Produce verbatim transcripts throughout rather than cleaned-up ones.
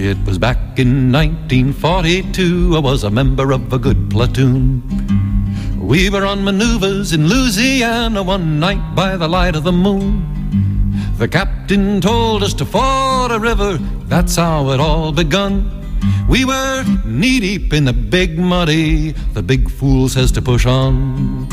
It was back in nineteen forty-two. I was a member of a good platoon. We were on maneuvers in Louisiana one night by the light of the moon. The captain told us to ford a river, that's how it all begun. We were knee-deep in the big muddy, the big fool says to push on.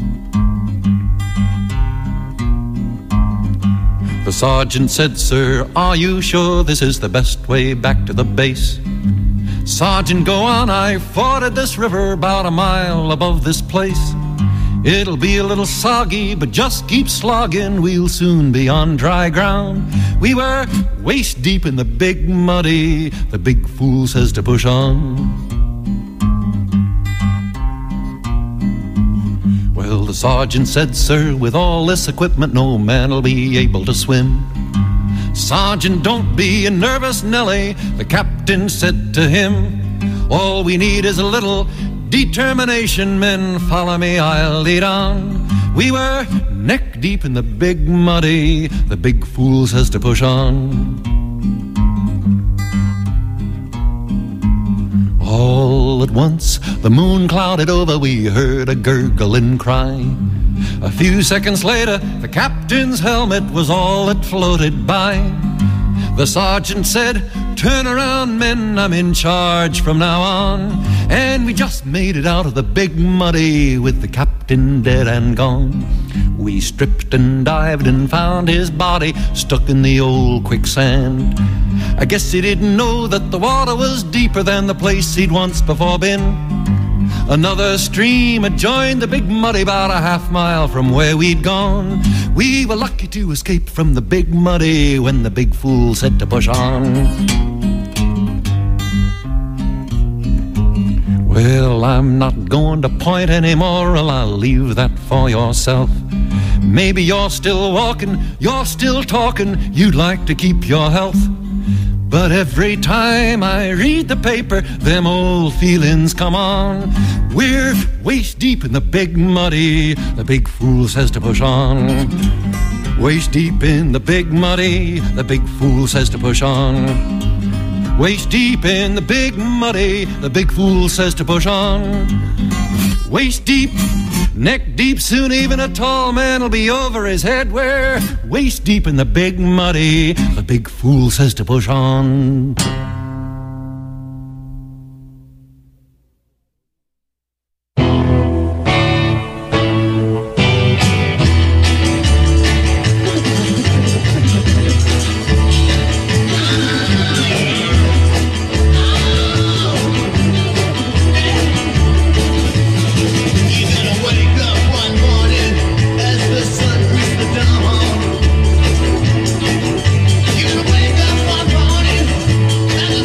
The sergeant said, "Sir, are you sure this is the best way back to the base?" "Sergeant, go on, I forded this river about a mile above this place. It'll be a little soggy, but just keep slogging, we'll soon be on dry ground." We were waist deep in the big muddy, the big fool says to push on. Well, the sergeant said, "Sir, with all this equipment, no man'll be able to swim." "Sergeant, don't be a nervous Nelly," the captain said to him. "All we need is a little determination, men, follow me, I'll lead on." We were neck deep in the big muddy, the big fool says to push on. All at once, the moon clouded over, we heard a gurgling cry. A few seconds later, the captain's helmet was all that floated by. The sergeant said, "Turn around, men, I'm in charge from now on." And we just made it out of the big muddy with the captain dead and gone. We stripped and dived and found his body stuck in the old quicksand. I guess he didn't know that the water was deeper than the place he'd once before been. Another stream had joined the big muddy about a half mile from where we'd gone. We were lucky to escape from the big muddy when the big fool said to push on. Well, I'm not going to point anymore, I'll leave that for yourself. Maybe you're still walking, you're still talking, you'd like to keep your health. But every time I read the paper, them old feelings come on. We're waist deep in the big muddy, the big fool says to push on. Waist deep in the big muddy, the big fool says to push on. Waist deep in the big muddy, the big fool says to push on. Waist deep, neck deep, soon even a tall man will be over his head. We're waist deep in the big muddy, the big fool says to push on. You wake up one morning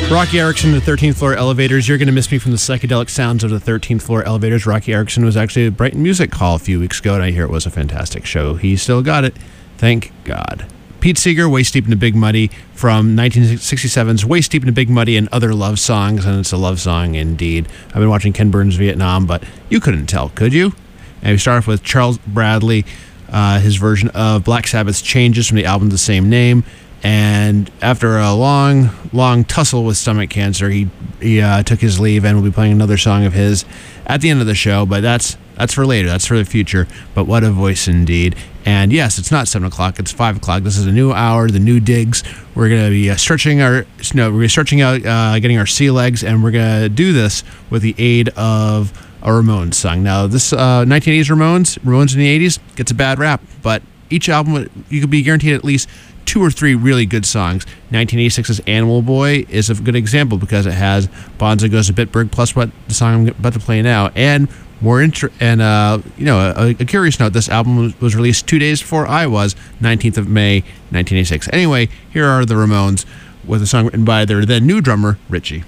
Rocky Erickson, the thirteenth Floor Elevators. You're going to miss me from the psychedelic sounds of the thirteenth Floor Elevators. Rocky Erickson was actually at Brighton Music Hall a few weeks ago, and I hear it was a fantastic show. He still got it. Thank God. Pete Seeger, Waist Deep in the Big Muddy, from nineteen sixty-seven's Waist Deep in the Big Muddy and Other Love Songs, and it's a love song indeed. I've been watching Ken Burns' Vietnam, but you couldn't tell, could you? And we start off with Charles Bradley, uh, his version of Black Sabbath's Changes from the album of the same name. And after a long, long tussle with stomach cancer, he he uh, took his leave, and we'll be playing another song of his at the end of the show. But that's that's for later. That's for the future. But what a voice indeed. And yes, it's not seven o'clock. It's five o'clock. This is a new hour, the new digs. We're going to be uh, stretching our no, we're stretching out, uh, getting our sea legs, and we're going to do this with the aid of a Ramones song. Now, this uh, nineteen eighties Ramones, Ramones in the eighties, gets a bad rap, but each album, you could be guaranteed at least two or three really good songs. nineteen eighty-six's Animal Boy is a good example because it has Bonzo Goes to Bitburg plus what the song I'm about to play now. And more inter- and uh, you know, a, a curious note: this album was, was released two days before I was, nineteenth of May, nineteen eighty-six. Anyway, here are the Ramones with a song written by their then new drummer Richie.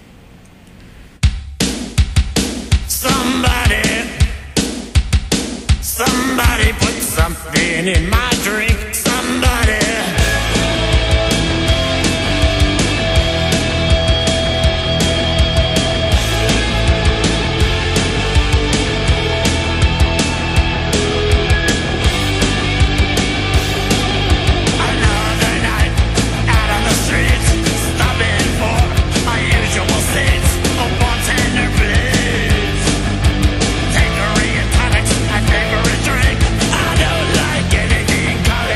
Somebody, somebody put something in my drink. Somebody. Take a re and tonics, my favorite drink. I don't like anything.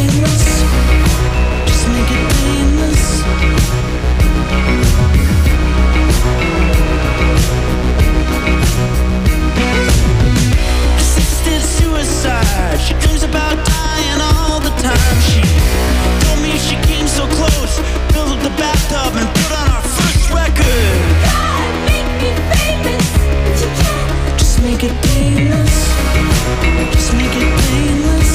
painless. Just make it painless. Assisted suicide. She dreams about dying all the time. She told me she came so close, filled up the bathtub and put on our first record. God, make me famous, but you can't. Just make it painless. Just make it painless.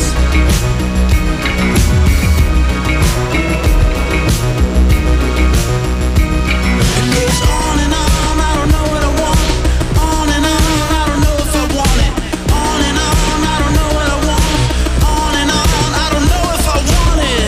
It goes on and on, I don't know what I want. On and on, I don't know if I want it. On and on, I don't know what I want. On and on, I don't know if I want it.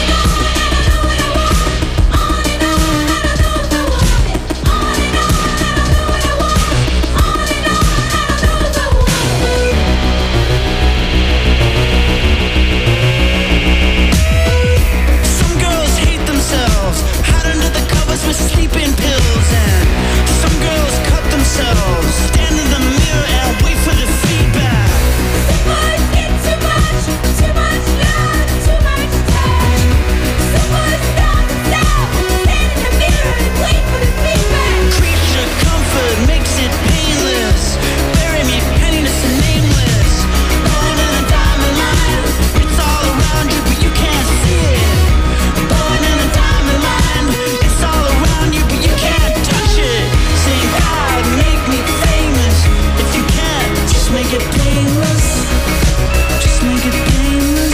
Some girls hate themselves, hide under the covers with sleeping pills. And some girls cut themselves, stand in the mirror and wait for the feedback. Some boys get too much, too much love, too much touch. Some boys stop themselves, stand in the mirror and wait for the feedback. Creature comfort makes it painless. Bury me penniless and nameless. Born in a diamond line, it's all around you but you can't see it. Born in a diamond line, it's all around you but you can't touch it. Saying God, make me famous. If you can't, just make it painless. Just make it painless.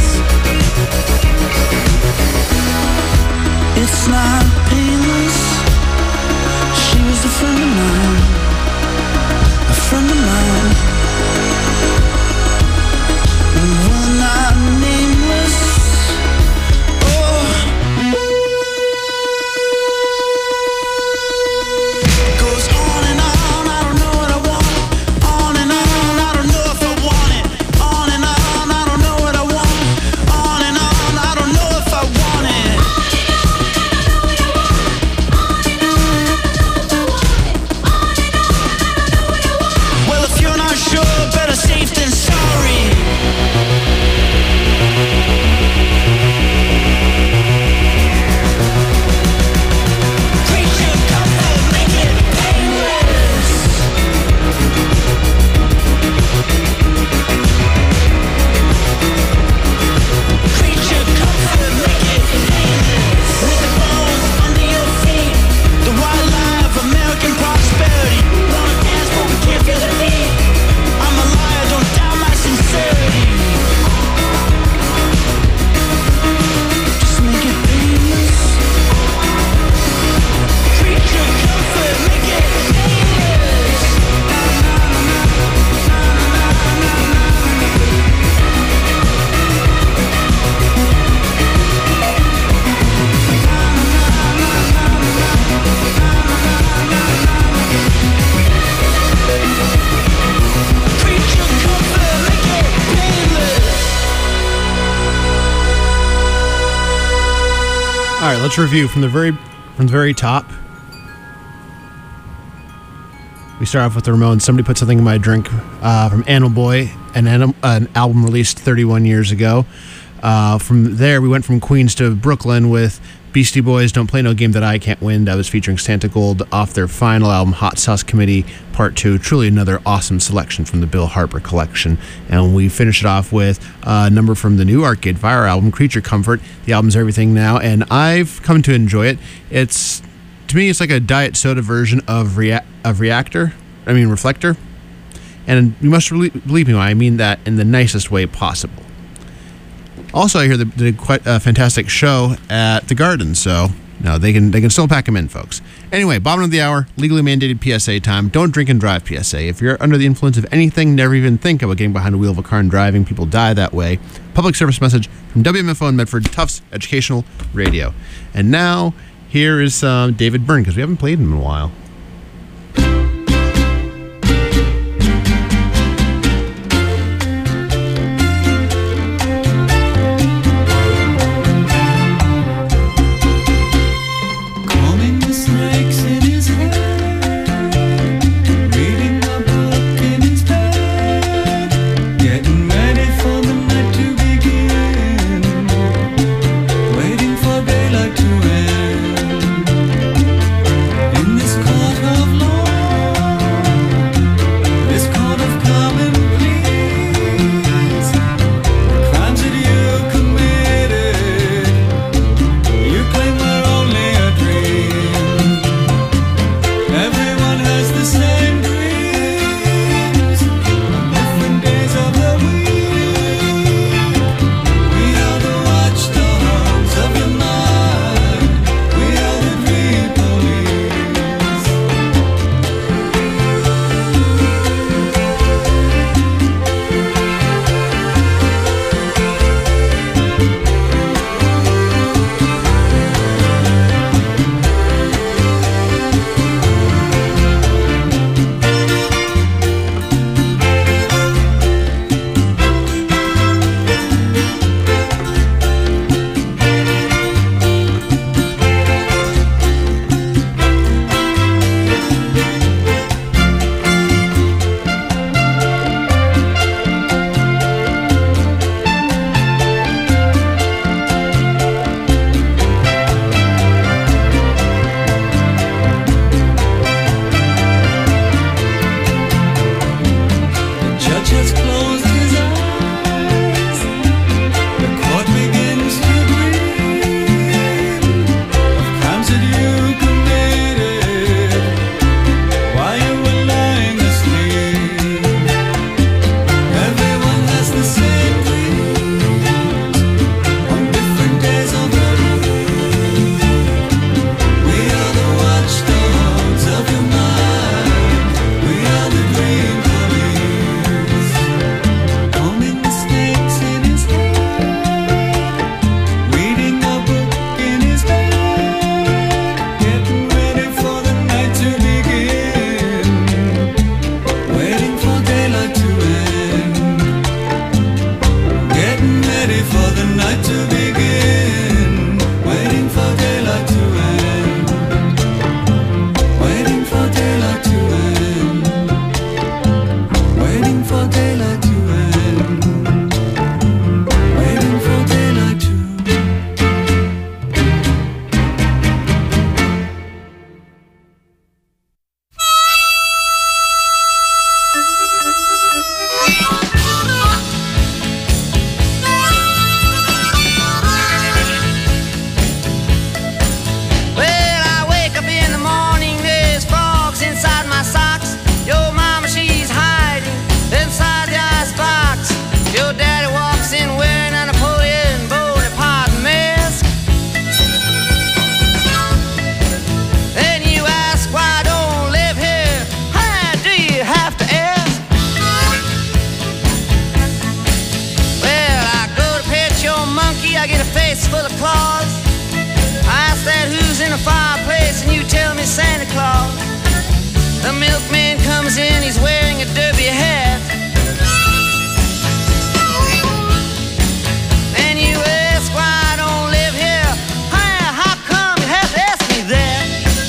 It's not painless. She was a friend of mine, a friend of mine. And we're not nameless. Oh, it goes on and on, I don't know what I want. On and on, I don't know if I want it. On and on, I don't know what I want. On and on, I don't know if I want it. Well, if you're not sure, better safe than sorry. Creature comfort, make it painless. Creature comfort, make it painless. With the bones under your feet, the wildlife, American prosperity. Wanna dance but we can't feel the beat. I'm a liar, don't doubt my sincerity. Just make it painless. Creature comfort, make it painless. Creature comfort, make it painless. All right, let's review from the very from the very top. We start off with the Ramones. Somebody Put Something in My Drink uh, from Animal Boy, an, anim- an album released thirty-one years ago. Uh, from there, we went from Queens to Brooklyn with Beastie Boys, Don't Play No Game That I Can't Win. That was featuring Santa Gold off their final album, Hot Sauce Committee Part two. Truly another awesome selection from the Bill Harper collection. And we finish it off with a number from the new Arcade Fire album, Creature Comfort. The album's everything now, and I've come to enjoy it. It's, to me, it's like a diet soda version of, rea- of Reactor, I mean Reflector. And you must re- believe me when I mean that in the nicest way possible. Also, I hear they did quite a fantastic show at the Garden, so no, they can they can still pack them in, folks. Anyway, bottom of the hour, legally mandated P S A time. Don't drink and drive, P S A. If you're under the influence of anything, never even think about getting behind the wheel of a car and driving. People die that way. Public service message from W M F O in Medford, Tufts Educational Radio. And now, here is uh, David Byrne, because we haven't played him in a while. Getting ready for the night to begin. full of claws. I ask that who's in the fireplace, and you tell me Santa Claus. The milkman comes in, he's wearing a derby hat. And you ask why I don't live here. Hey, how come you have to ask me that?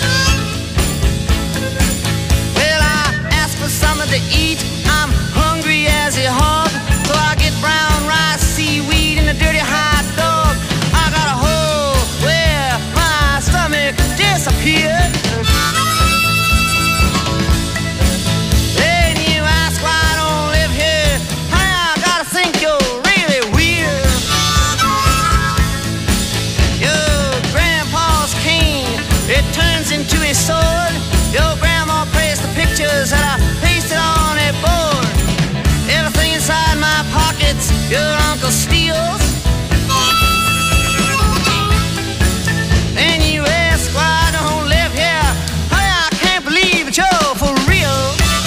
Well, I ask for something to eat. I'm hungry as a hog, so I get brown rice, seaweed, and a dirty hot dog. I got a hole where my stomach disappeared. Then you ask why I don't live here. Hey, I gotta think you're really weird. Your grandpa's cane, it turns into a sword. Your grandma praised the pictures that I pasted on a board. Everything inside my pockets, your uncle steals. And you ask why I don't live here. Hey, I can't believe it, you're for real.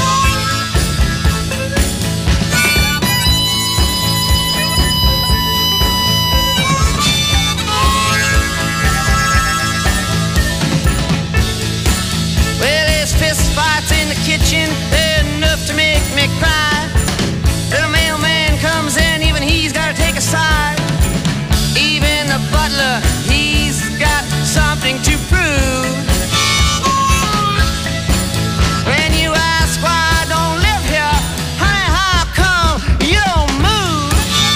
Well, there's fist fights in the kitchen, they're enough to make me cry. The mailman comes in, even he's gotta take a side. Even the butler, he's got something to prove. When you ask why I don't live here, honey, how come you don't move?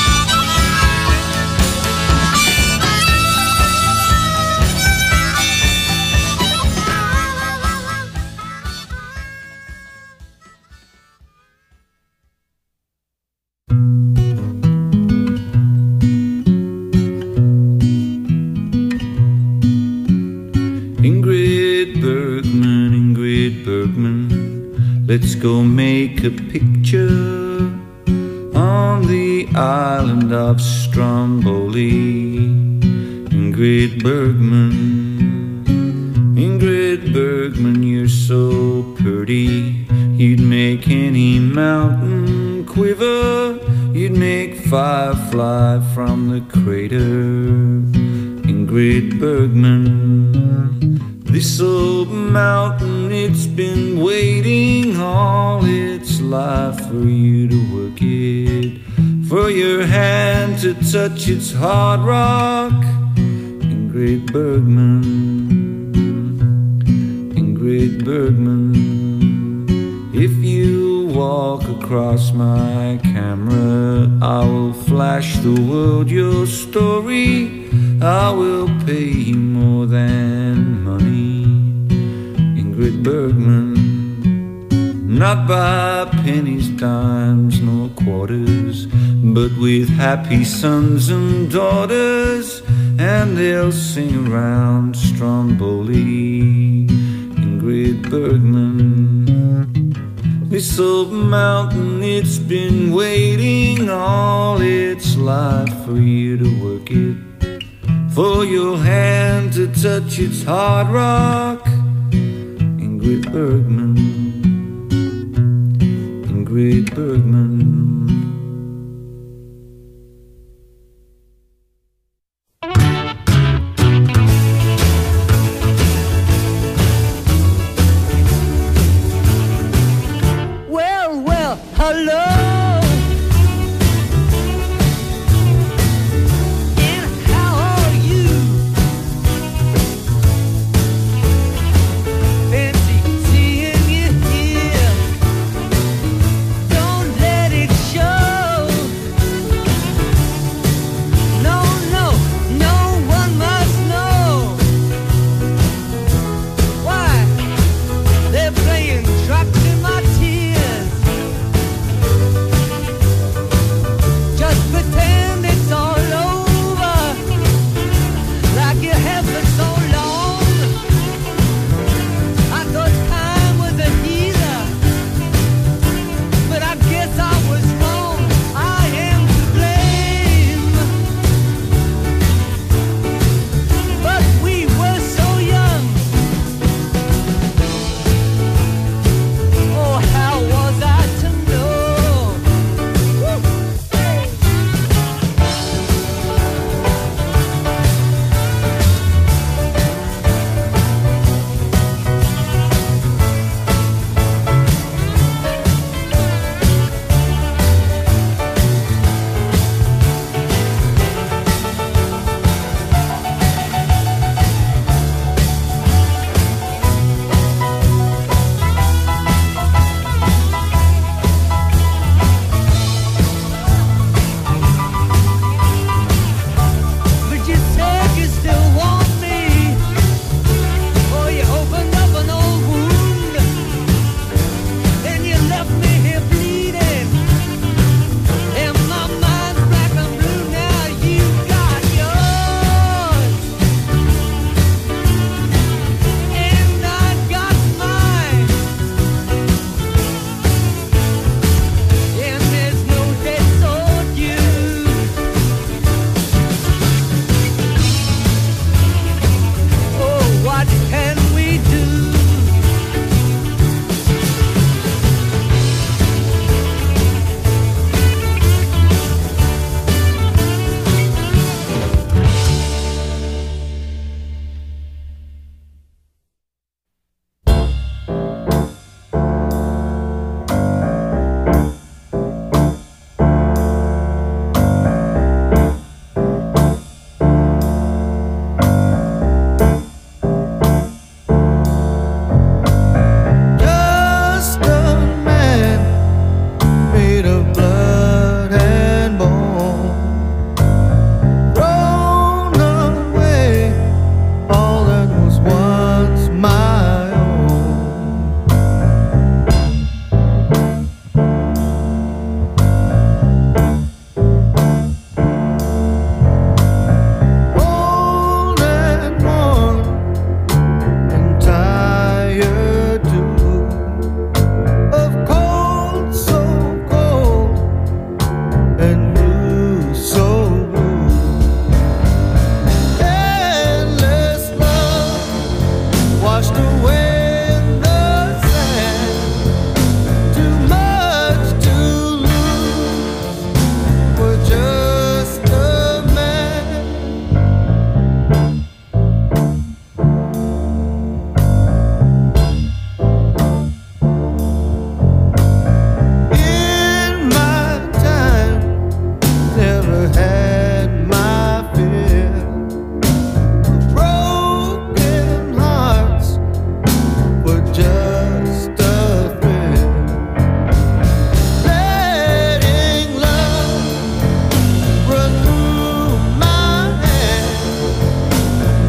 Ingrid Bergman, Ingrid Bergman, let's go make a picture on the island of Stromboli. Ingrid Bergman, Ingrid Bergman, you're so pretty, you'd make any mountain quiver, you'd make fire fly from the crater. Ingrid Bergman, this old mountain, it's been waiting all its life for you to work it, for your hand to touch its hard rock. Ingrid Bergman, Ingrid Bergman, if you walk across my camera, I will flash the world your story. I will pay you more than money, Ingrid Bergman, not by pennies, dimes, nor quarters, but with happy sons and daughters, and they'll sing around Stromboli. Ingrid Bergman, this old mountain, it's been waiting all its life for you to work it, for your hand to touch its hard rock. Ingrid Bergman, Ingrid Bergman. Well, well, hello. Fancy seeing you here. Don't let it show.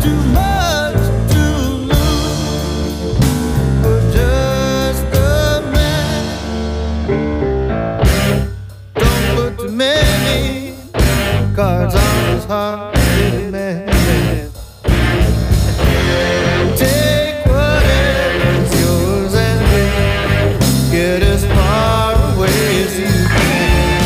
too much to lose for just a man. Don't put too many cards on his heart, baby man. Take whatever's yours and we'll get as far away as you can.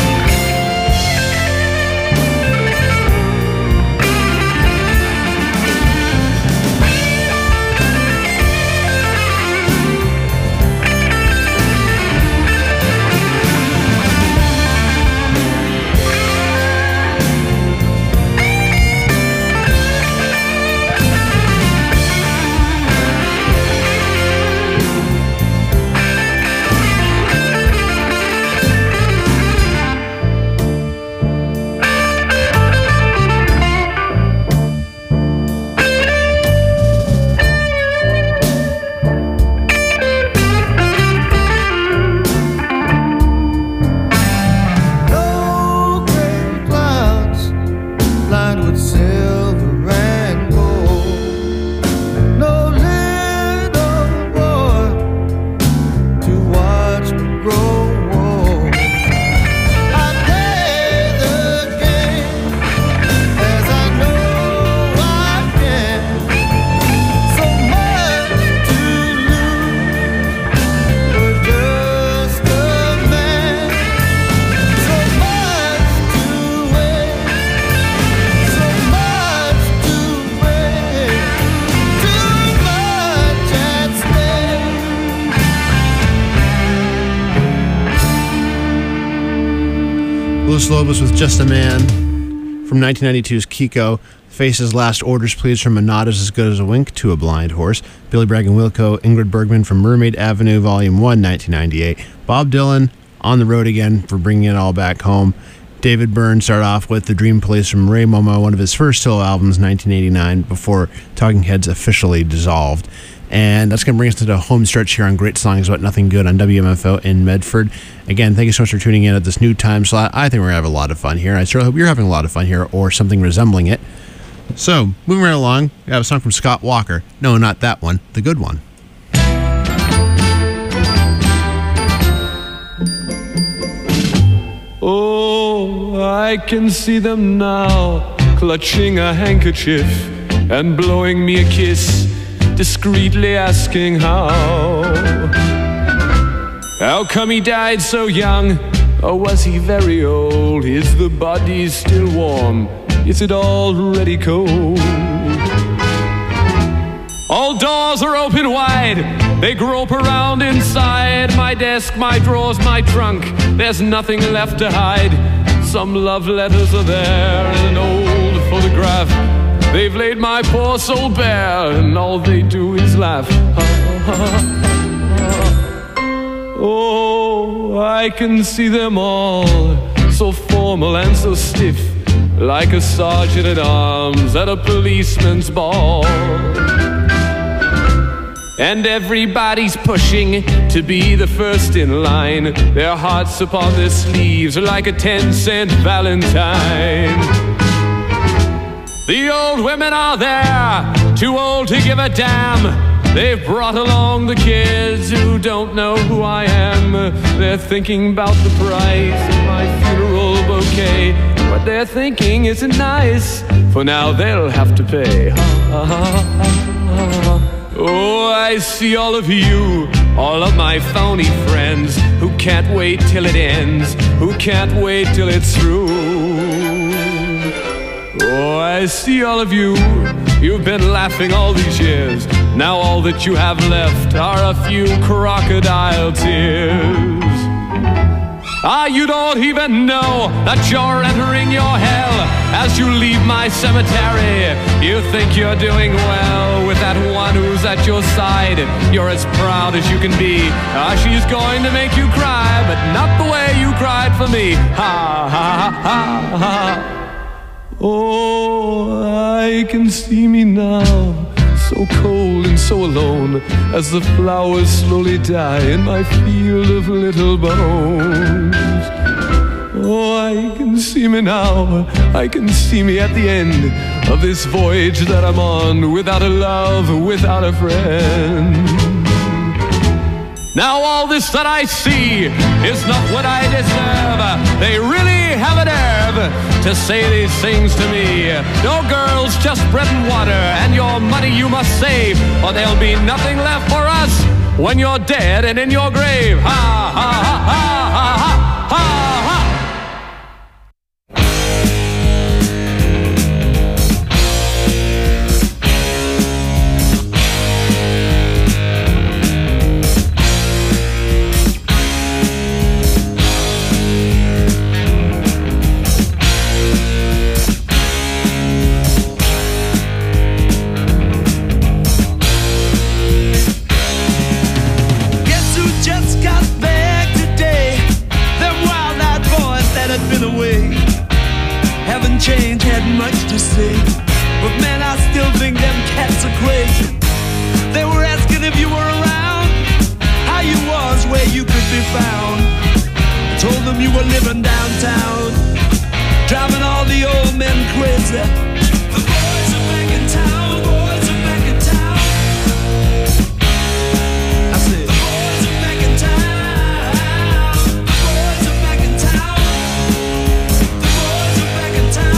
Louis Lobos with Just a Man from nineteen ninety-two's Kiko. Faces Last Orders Please from A Nod Is As Good As a Wink to a Blind Horse. Billy Bragg and Wilco, Ingrid Bergman from Mermaid Avenue, Volume one, nineteen ninety-eight. Bob Dylan, On the Road Again for bringing it all back home. David Byrne started off with The Dream Police from Ray Momo, one of his first solo albums, nineteen eighty-nine, before Talking Heads officially dissolved. And that's going to bring us to the home stretch here on Great Songs About Nothing Good on W M F O in Medford. Again, thank you so much for tuning in at this new time slot. I think we're going to have a lot of fun here. I certainly hope you're having a lot of fun here or something resembling it. So, moving right along, we have a song from Scott Walker. No, not that one, the good one. Oh, I can see them now, clutching a handkerchief and blowing me a kiss, discreetly asking how. How come he died so young? Or was he very old? Is the body still warm? Is it already cold? All doors are open wide. They grope around inside my desk, my drawers, my trunk. There's nothing left to hide. Some love letters are there and an old photograph. They've laid my poor soul bare, and all they do is laugh. Oh, I can see them all, so formal and so stiff, like a sergeant at arms at a policeman's ball. And everybody's pushing to be the first in line. Their hearts upon their sleeves are like a ten-cent Valentine. The old women are there, too old to give a damn. They've brought along the kids who don't know who I am. They're thinking about the price of my funeral bouquet. What they're thinking isn't nice, for now they'll have to pay. Oh, I see all of you, all of my phony friends, who can't wait till it ends, who can't wait till it's through. Oh, I see all of you, you've been laughing all these years. Now all that you have left are a few crocodile tears. Ah, you don't even know that you're entering your hell as you leave my cemetery. You think you're doing well with that one who's at your side. You're as proud as you can be. Ah, she's going to make you cry, but not the way you cried for me. Ha, ha, ha, ha. Oh, I can see me now, so cold and so alone, as the flowers slowly die in my field of little bones. Oh, I can see me now, I can see me at the end, of this voyage that I'm on, without a love, without a friend. Now all this that I see is not what I deserve. They really have a nerve to say these things to me. No girls, just bread and water, and your money you must save, or there'll be nothing left for us when you're dead and in your grave. Ha, ha, ha, ha, ha, ha, ha, ha. Change had much to say, but man, I still think them cats are crazy. They were asking if you were around, how you was, where you could be found. I told them you were living downtown, driving all the old men crazy. The boys are back in town, boys are back in town. I said, the boys are back in town, the boys are back in town. The boys are back in town.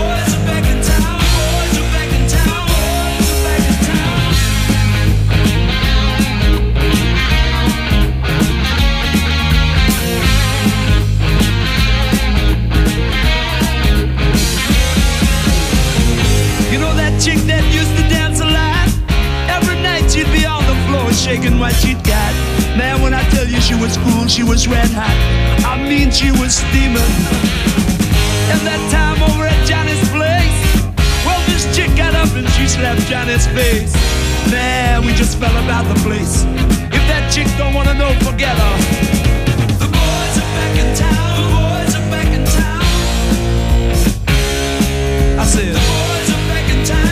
Chick that used to dance a lot, every night she'd be on the floor shaking what she'd got. Man, when I tell you she was cool, she was red hot. I mean, she was steaming. And that time over at Johnny's place, well, this chick got up and she slapped Johnny's face. Man, we just fell about the place. If that chick don't wanna know, forget her. The boys are back in town, the boys are back in town. I said, the boys are back in town.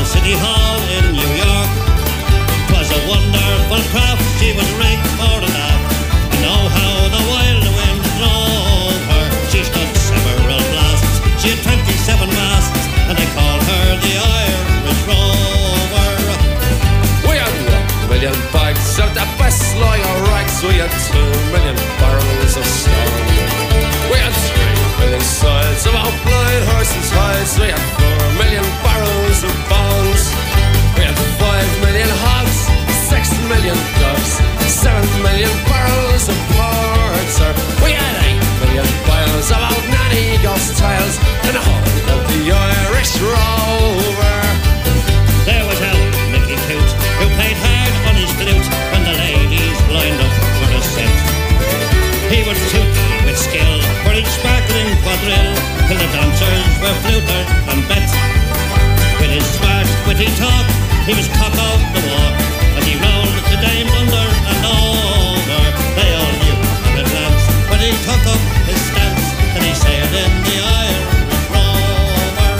City Hall in New York. 'Twas a wonderful craft, she was rigged for the laugh. You know how the wild wind drove her. She stood several blasts, she had twenty-seven masts, and they called her the Irish Rover. We had one million bags of the best lager rags. We had two million barrels of stone. We had three million sides of our blind horses' hides. We had four million barrels of bones. We had five million hogs, six million doves, seven million barrels of porter. We had eight million piles of old nanny ghost tiles in the hull of the Irish Rover. There was old Mickey Coot, who played hard on his flute when the ladies lined up for a set. He would toot with skill for each sparkling quadrille, till the dancers were flutered and bet. With his smart, witty talk, he was cock of the walk, and he rolled the dames under and over. They all knew at a glance when he took up his stance that he sailed in the Irish Rover.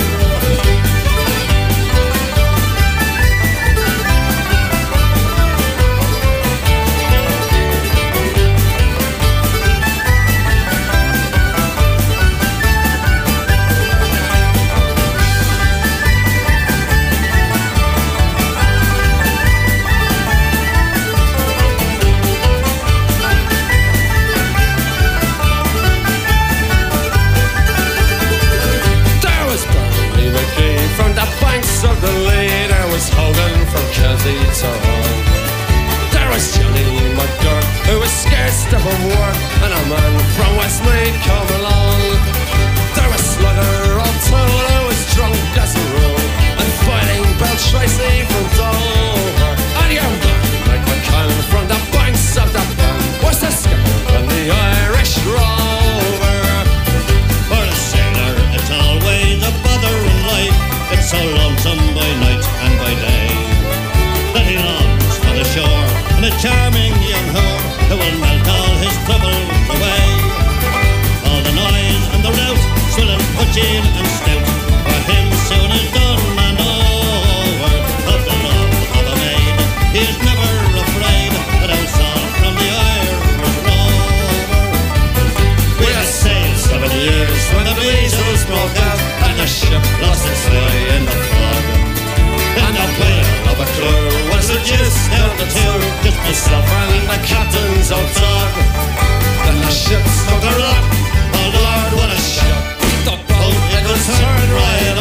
From the banks of the Lee, there was Hogan from Kelsey to Hull. There was Johnny McGurk, who was scared stiff of work, and a man from Westmeath come along. There was Slugger O'Toole, who was drunk as a rule, and fighting Bell Tracy from Dover. And your man, Mike McCann, from the banks of the Bann, was the skipper on the Irish Rover. For a sailor, it's always a bother in life. It's so lonesome by night and by day that he longs for the shore and a charming young whore who will melt all his troubles away. All the noise and the rout, swilling, pudging and stout, for him soon is done and over. Of the love of a maid, he is never afraid, but outside from the Irish Rover. We had sailed seven years when the measles broke out, and the ship lost its way in the fog. And the whale of a crew was the gist down the two, just myself and the captain's old dog. Then the ship struck a rock, oh Lord, what a shock. The boat, it was turned right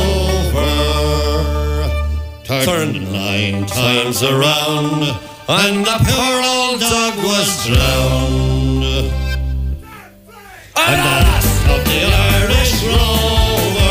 over. Turned nine times around, and the poor old dog was drowned. And the last of the Irish Rover.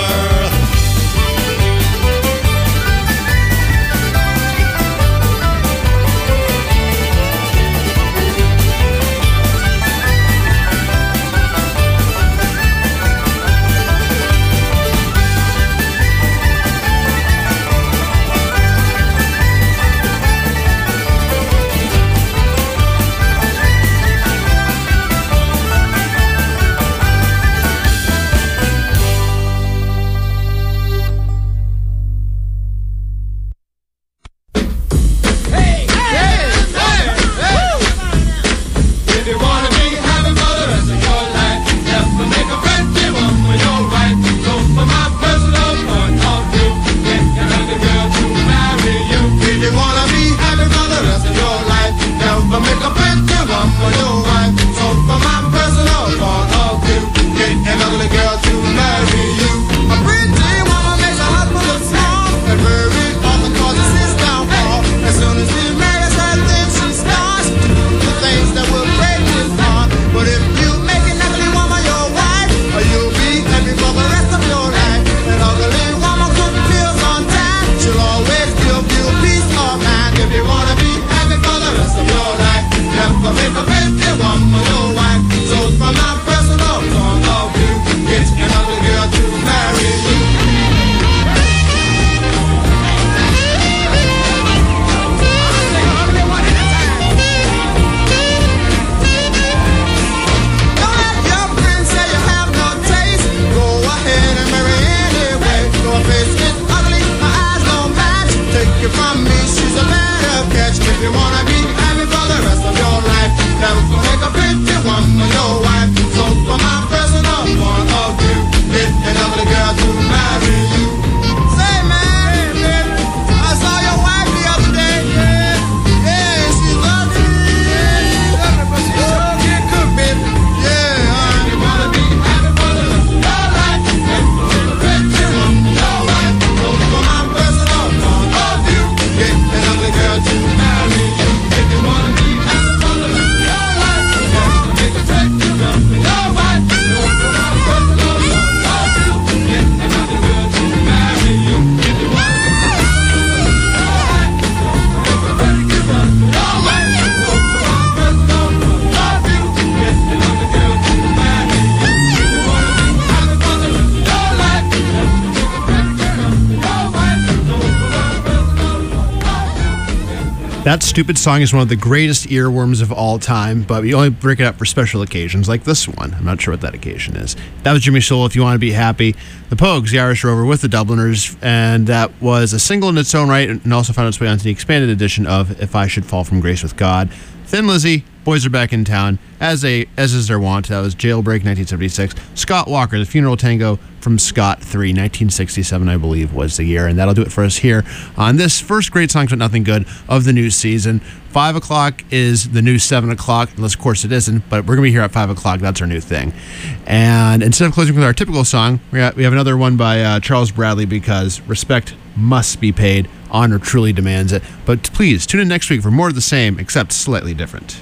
That stupid song is one of the greatest earworms of all time, but we only break it up for special occasions like this one. I'm not sure what that occasion is. That was Jimmy Soul, If You Want to Be Happy. The Pogues, the Irish Rover with the Dubliners, and that was a single in its own right and also found its way onto the expanded edition of If I Should Fall From Grace With God. Thin Lizzy, Boys Are Back in Town, as a as is their wont. That was Jailbreak, nineteen seventy-six. Scott Walker, The Funeral Tango from Scott three, nineteen sixty-seven, I believe, was the year. And that'll do it for us here on this first Great Songs But Nothing Good of the new season. five o'clock is the new seven o'clock, unless, of course, it isn't, but we're going to be here at five o'clock. That's our new thing. And instead of closing with our typical song, we have another one by uh, Charles Bradley, because respect must be paid. Honor truly demands it. But please, tune in next week for more of the same, except slightly different.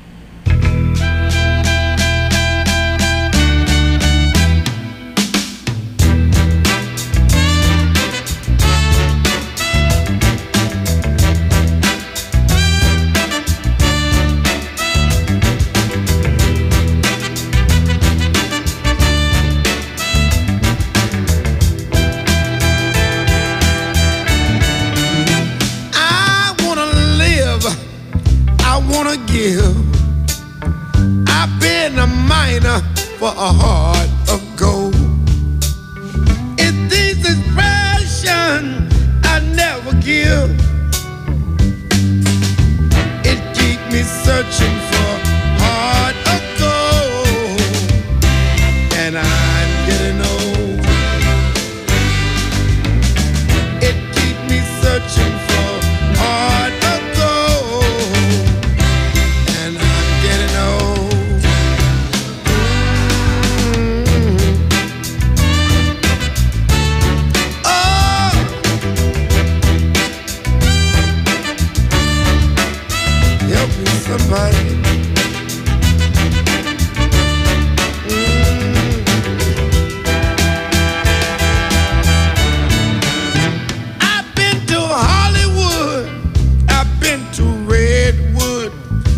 I've been a miner for a heart of gold. It's this expression I never give. It keeps me searching for heart of gold, and I'm getting old. It keeps me searching for heart of gold. Somebody. Mm. I've been to Hollywood, I've been to Redwood,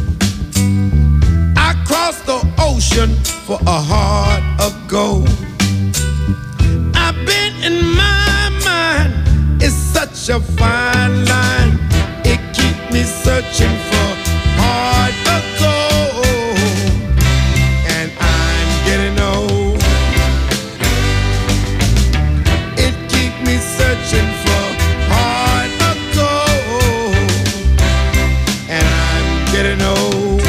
I crossed the ocean for a heart of gold. I've been in my mind, it's such a fine line, it keeps me searching for heart of gold, and I'm getting old. It keeps me searching for heart of gold, and I'm getting old.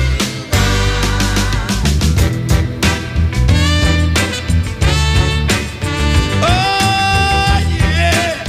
Oh yeah.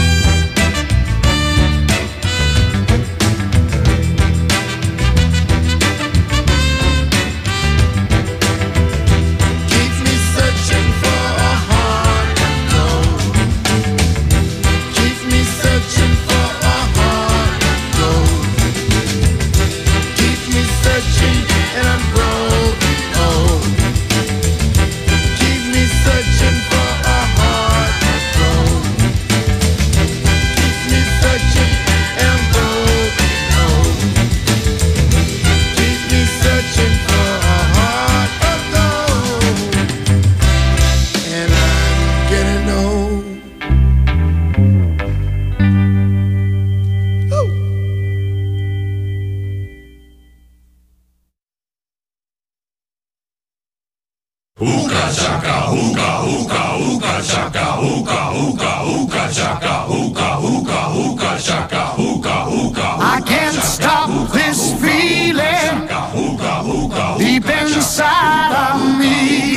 Hookah chaka, hookah, hookah, hookah chaka, hookah, hookah, hookah chaka, hookah, hookah, hookah chaka, hookah, hookah. I can't stop this feeling deep inside of me.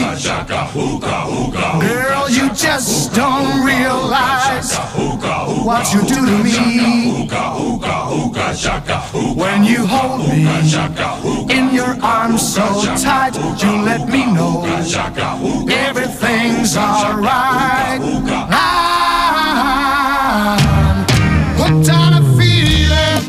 Girl, you just don't realize what you do to me. When you hold me in your arms so tight, you let me know everything's alright. I'm hooked on a feeling.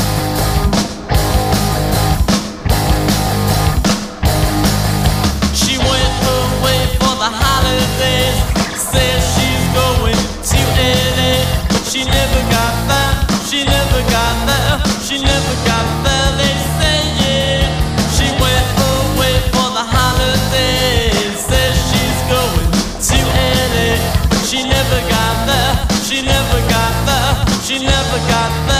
She went away for the holidays, says she's going to L A. She never got there, she never got there, she never got there, they say, yeah. She went away for the holidays, says she's going to L A. She never got there, she never got there, she never got there.